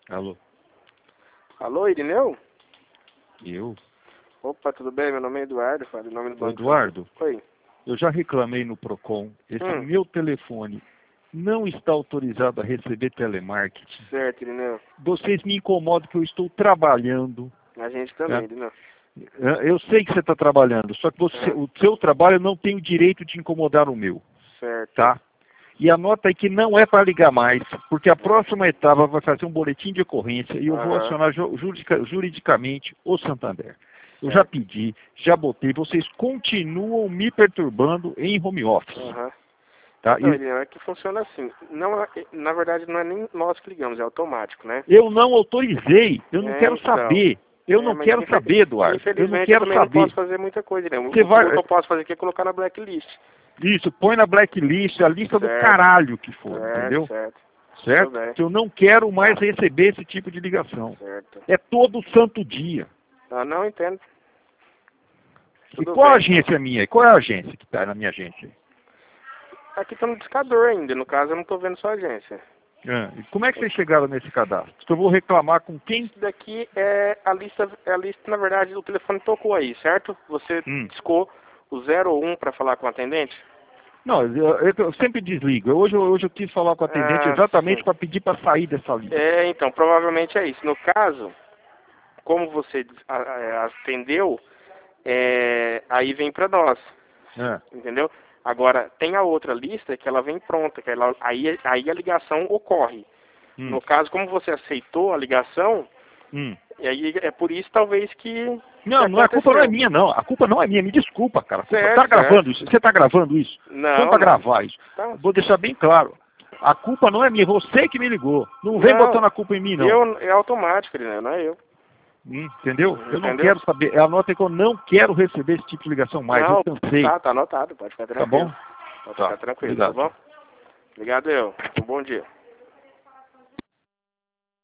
Alô? Alô, Irineu? Eu? Opa, tudo bem? Meu nome é Eduardo, falo em nome do banco. Eduardo, Oi. eu já reclamei no Procon. Esse meu telefone não está autorizado a receber telemarketing. Certo, Irineu. Vocês me incomodam que eu estou trabalhando. A gente também, Irineu. Eu sei que você está trabalhando, só que o seu trabalho não tem o direito de incomodar o meu. Certo. Tá? E anota aí que não é para ligar mais, porque a próxima etapa vai fazer um boletim de ocorrência e eu vou acionar juridicamente o Santander. Eu já pedi, já botei, vocês continuam me perturbando em home office. Tá? Não, Irineu, é que funciona assim. Não, na verdade, não é nem nós que ligamos, é automático, né? Eu não autorizei, eu não quero saber. Eu não quero saber, Eduardo. Infelizmente, eu não quero também saber. Não posso fazer muita coisa, Irineu. O que eu posso fazer aqui é colocar na blacklist. Isso, põe na blacklist a lista do caralho que for, entendeu? Certo? Que eu não quero mais receber esse tipo de ligação. É todo santo dia. Ah, não, entendo. E qual agência é minha? Qual é a agência que está na minha agência? Aqui está no discador ainda, no caso eu não estou vendo sua agência. E como é que vocês chegaram nesse cadastro? Eu vou reclamar com quem? Isso daqui é a lista, na verdade, o telefone tocou aí, certo? Você discou o 01 para falar com o atendente? Não, eu sempre desligo. Hoje eu quis falar com o atendente exatamente para pedir para sair dessa lista. Então, provavelmente é isso. No caso, como você atendeu, aí vem para nós, entendeu? Agora, tem a outra lista que ela vem pronta, que aí a ligação ocorre. No caso, como você aceitou a ligação, e aí é por isso talvez que... Não, a culpa não é minha, não. A culpa não é minha, me desculpa, cara. Você tá gravando isso? Você tá gravando isso? Não, para gravar isso. Vou deixar bem claro. A culpa não é minha, você que me ligou. Não vem botando a culpa em mim, não. É automático, não é eu. Entendeu? Eu não quero saber. Anota que eu não quero receber esse tipo de ligação mais. Eu cansei. Tá anotado, pode ficar tranquilo. Tá bom? Pode ficar tranquilo, tá bom? Obrigado, um bom dia.